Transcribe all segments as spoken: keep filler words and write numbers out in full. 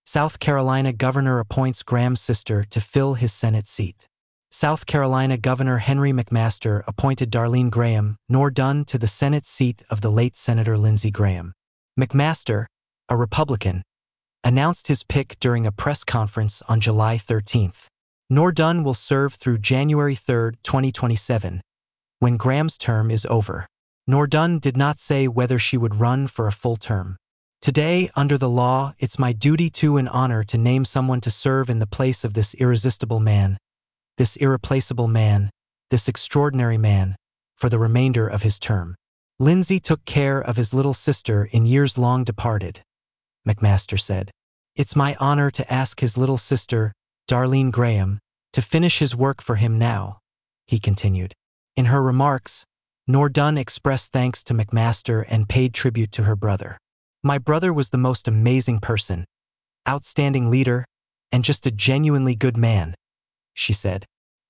South Carolina governor appoints Graham's sister to fill his Senate seat. South Carolina Governor Henry McMaster appointed Darlene Graham, nor Dunn, to the Senate seat of the late Senator Lindsey Graham. McMaster, a Republican, announced his pick during a press conference on July thirteenth. Nor Dunn will serve through January third, twenty twenty-seven, when Graham's term is over. Nor Dunn did not say whether she would run for a full term. Today, under the law, it's my duty to and honor to name someone to serve in the place of this irresistible man, this irreplaceable man, this extraordinary man, for the remainder of his term. Lindsey took care of his little sister in years long departed, McMaster said. It's my honor to ask his little sister, Darlene Graham, to finish his work for him now, he continued. In her remarks, Nor Dunn expressed thanks to McMaster and paid tribute to her brother. My brother was the most amazing person, outstanding leader, and just a genuinely good man, she said.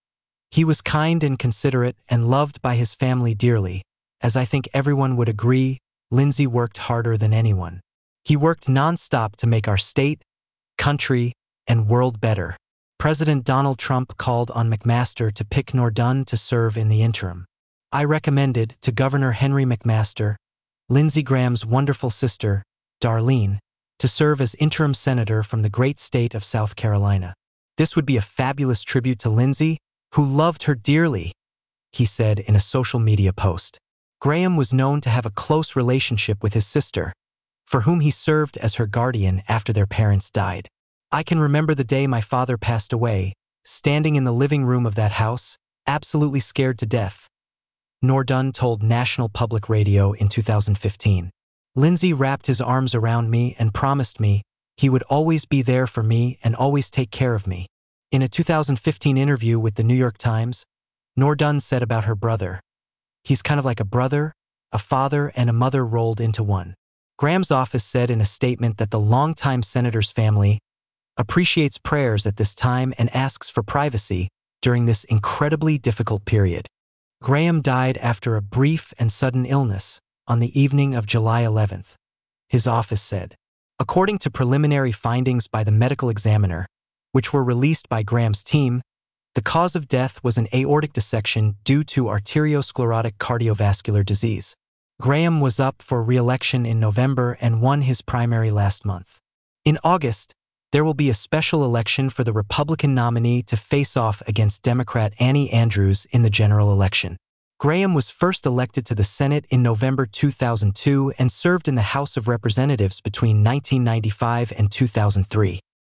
He was kind and considerate and loved by his family dearly. As I think everyone would agree, Lindsey worked harder than anyone. He worked nonstop to make our state, country, and world better. President Donald Trump called on McMaster to pick Nor Dunn to serve in the interim. I recommended to Governor Henry McMaster, Lindsey Graham's wonderful sister, Darlene, to serve as interim senator from the great state of South Carolina. This would be a fabulous tribute to Lindsey, who loved her dearly, he said in a social media post. Graham was known to have a close relationship with his sister, for whom he served as her guardian after their parents died. I can remember the day my father passed away, standing in the living room of that house, absolutely scared to death, Nor Dunn told National Public Radio in two thousand fifteen. Lindsey wrapped his arms around me and promised me he would always be there for me and always take care of me. In a two thousand fifteen interview with the New York Times, Nor Dunn said about her brother, "He's kind of like a brother, a father, and a mother rolled into one." Graham's office said in a statement that the longtime senator's family appreciates prayers at this time and asks for privacy during this incredibly difficult period. Graham died after a brief and sudden illness on the evening of July eleventh, his office said. According to preliminary findings by the medical examiner, which were released by Graham's team, the cause of death was an aortic dissection due to arteriosclerotic cardiovascular disease. Graham was up for re-election in November and won his primary last month. In August, there will be a special election for the Republican nominee to face off against Democrat Annie Andrews in the general election. Graham was first elected to the Senate in November two thousand two and served in the House of Representatives between nineteen ninety-five and two thousand three.